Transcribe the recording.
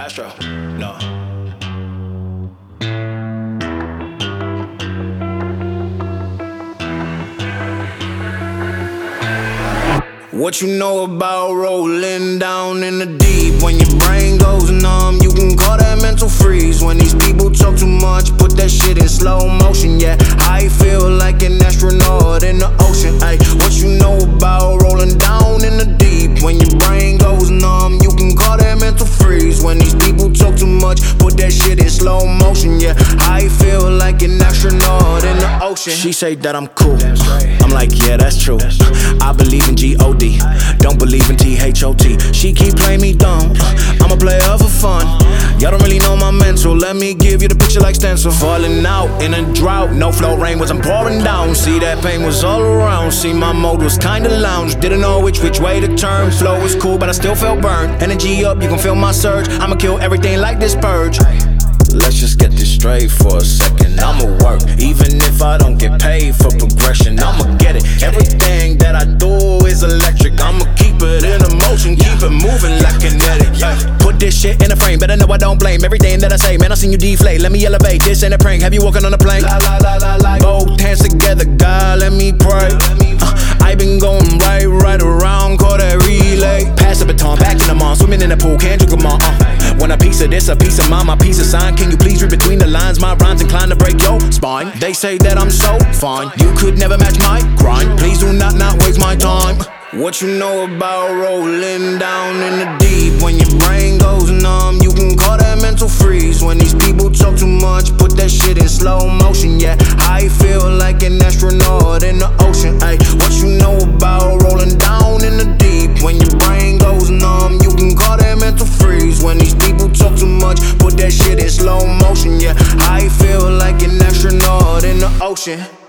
Astro, no. What you know about rolling down in the deep? When your brain goes numb, you can call that mental freeze. When these people talk too much, put that shit in slow motion. Yeah, I feel like an astronaut in the ocean. Ay, what you know about rolling down in the deep? When your brain goes numb, you can call that mental freeze. When these people talk too much, put that shit in slow motion. Yeah, I feel like an astronaut in the ocean. She say that I'm cool, I'm like, yeah, that's true. I believe in G-O-D, don't believe in T-H-O-T. She keep playing me dumb, I'm a player for fun. Y'all don't really know my mental, let me give you the picture like stencil. Falling out in a drought, no flow, rain wasn't pouring down. See, that pain was all around, see, my mode was kinda lounge. Didn't know which way to turn, flow was cool but I still felt burned. Energy up, you can feel my surge, I'ma kill everything like this purge. Let's just get this straight for a second. I'ma work, even if I don't get paid for progression. I'ma get it, everything that I do is electric. I'ma keep it in motion, keep it moving like kinetic. Put this shit in a frame, better know I don't blame everything that I say. Man, I seen you deflate, let me elevate. This ain't a prank, have you walking on a plane? Both hands together, God, let me pray. I been going right around, call that relay. Pass the baton, back in the mall, swimming in the pool, can't drink them all. Want a piece of this, a piece of mine, my piece of sign. Can you please read between the lines? My rhymes inclined to break your spine. They say that I'm so fine, you could never match my grind. Please do not waste my time. What you know about rolling down in the deep? When your brain goes numb, you can call that mental freeze. When these people talk too much, put that shit in slow motion. Yeah, I feel like an astronaut in the ocean. Ay, what you know about rolling down in the deep? When your brain goes numb, you can call that mental freeze. When these people talk too much, put that shit in slow motion. Yeah, I feel like an astronaut in the ocean.